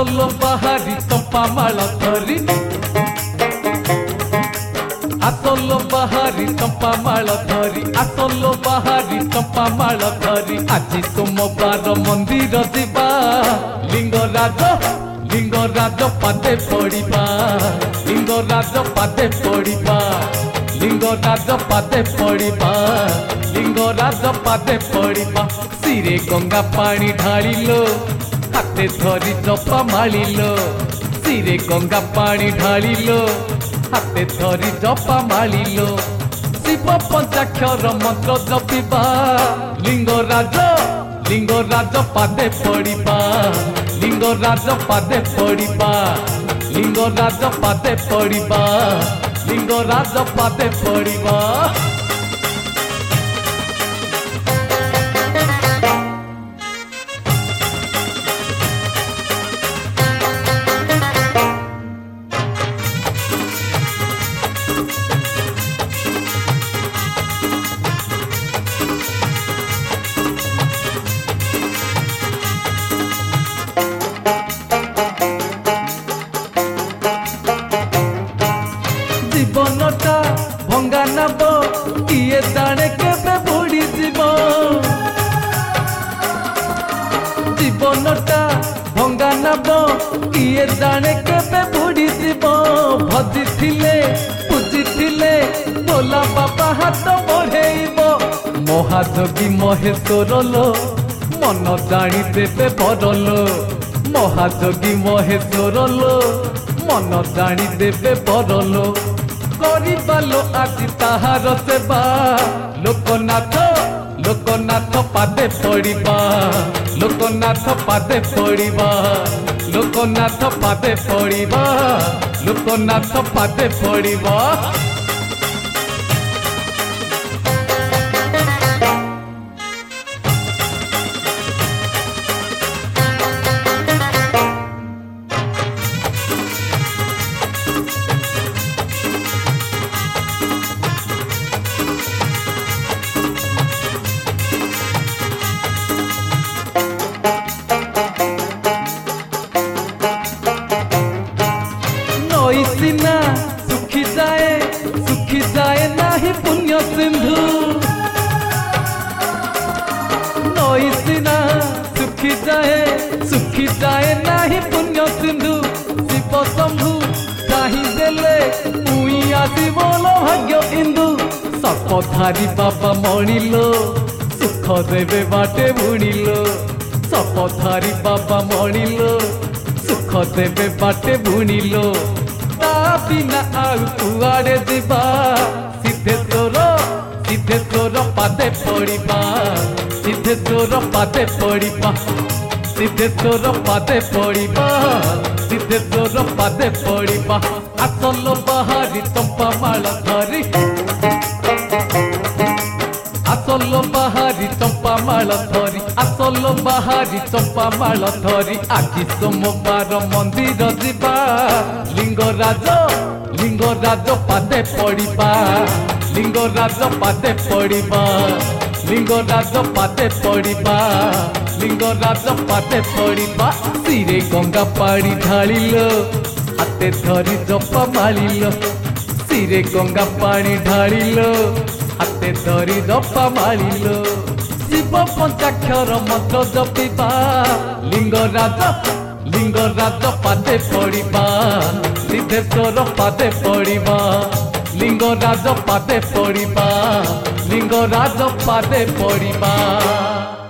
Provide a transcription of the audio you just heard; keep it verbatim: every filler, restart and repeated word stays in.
आसलो बाहारी चंपा माल धरी आसलो बाहारी चंपा माल धरी आसलो बाहारी चंपा माल धरी आज सोमवार मंदिर जीवा लिंगराज लिंगराज पादे पड़िबा लिंगराज पादे पड़िबा लिंगराज पादे पड़िबा लिंगराज पादे पड़िबा सिरे गंगा पानी ढालिलो हाथे धरी जपा मालिलो सिरे गंगा पानी ढालिलो हाथे धरी जपा मालिलो शिव पंचाक्षर मंत्र जपिबा लिंगराज लिंगराज पादे पड़िबा लिंगराज पादे पड़िबा लिंगराज पादे पड़िबा लिंगराज पादे पड़िबा जीवनटा भंगा नब किए जाने केबे बुड़ी जीव जीवनटा भंगा नब किए जाने केबे बुड़ी जीव भजी थिले पूजी थिले भोला बाबा हाथ बढ़ेब महाजोगी महेश्वर लो मन जानी देबे बरलो महाजोगी महेश्वर लो मन जानी देबे बरलो करिबालो आदि ताहार सेवा लोकनाथ लोकनाथ पादे पड़िबा लोकनाथ पादे पड़िबा लोकनाथ पादे पड़िबा लोकनाथ पादे पड़िबा सिना सुखी जाए सुखी जाए नाही पुण्य सिंधु नई सिना सुखी जाए सुखी जाए नाही पुण्य सिंधु शिव शंभु चाही देले पुई आसी बोलो भाग्य इंदु सपधारी बाबा मणिलो सुख देवे बाटे बुणिलो सपधारी बाबा मणिलो सुख देवे बाटे बुणिलो बिना आउ कुआड़े जीवा सीधे तोर सीधे तोर पादे पड़िबा सीधे तोर पादे पड़िबा सीधे तोर पादे पड़िबा सीधे तोर पादे पड़िबा आसलो बाहारी चंपा माल धरी आसलो बाहारी चंपा माल धरी आसलो बाहारी चंपा माल धरी आज सोमवार मंदिर जीवा लिंगराज लिंगराज पादे पड़िबा लिंगराज पादे पड़िबा लिंगराज पादे पड़िबा लिंगराज पादे पड़िबा सिरे गंगा पानी ढालिलो हाथे धरी जपा मालिलो सिरे गंगा पानी ढालिलो हाथे धरी जपा मालिलो शिव पंचाक्षर मंत्र जपिबा लिंगराज लिंगराज पादे पड़िबा सिद्धेश्वर पादे पड़िबा लिंगराज पादे पड़िबा लिंगराज पादे पड़िबा।